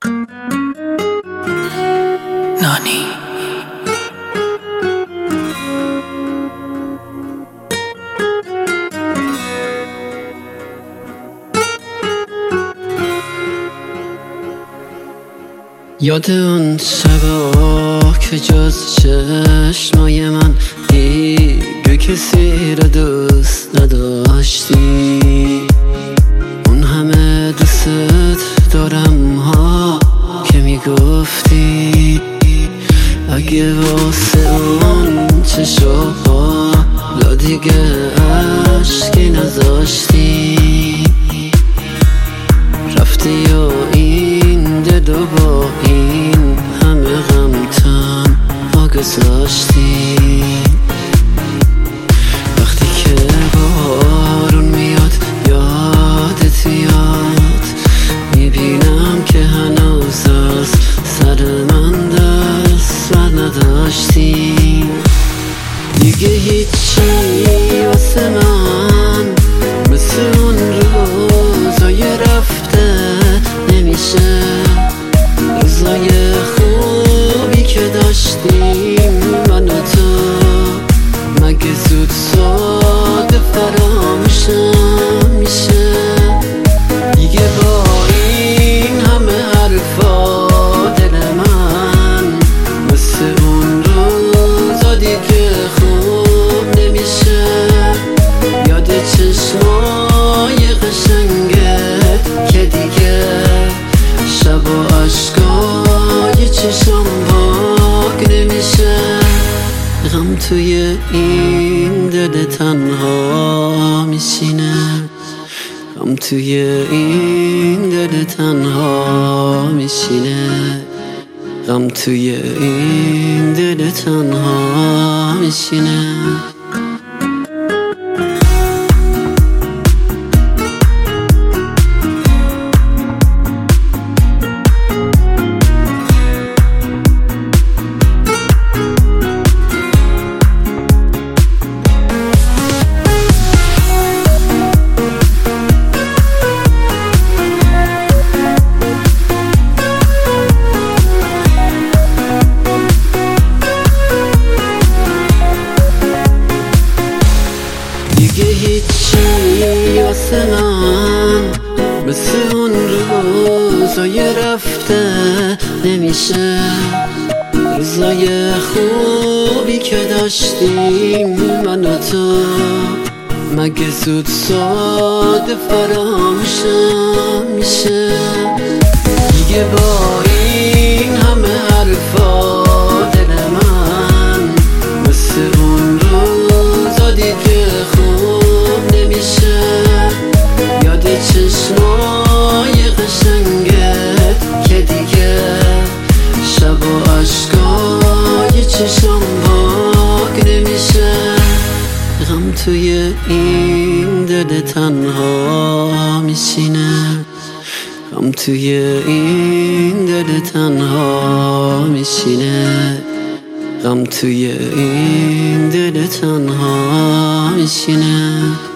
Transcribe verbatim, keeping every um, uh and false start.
نانی یاد اون شبا که جز چشمای من دیگه کسی را دوست نداشتی، اون همه دوست دارم ها که میگفتی، اگه واسه اون چشاها لا دیگه عشقی نذاشتی، رفتی و این دل و با این همه غم تنها گذاشتی. وقتی که بارون میاد یادت میاد، میبینم که هنوز از سر من دست بر نداشتی. دیگه هیچی واسه من مثل اون روزای رفته نمیشه، روزای خوبی که داشتیم من و تو مگه زود ساده فراموشم میشه. دیگه با این همه حرفا دل من مثل اون روزا دیگه خوب نمیشه. یاد چشمای قشنگت که دیگه شب و عشقای چشم پاک نمیشه. غم توی این دل تنها میشینه، غم توی این دل تنها میشینه، غم توی این دل تنها میشینه. دیگه هیچی واسه من مثل اون روزای رفته نمیشه، روزای خوبی که داشتیم من و تو مگه زود ساده فراموشم میشه. دیگه با این همه حرفا دل من مثل اون روزا دیگه خوب نمیشه. یاد چشمای قشنگت که دیگه شب و عشقای چشم پاک نمیشه. غم توی این دل تنها میشینه، غم توی این دل تنها میشینه، غم توی این دل تنها میشینه.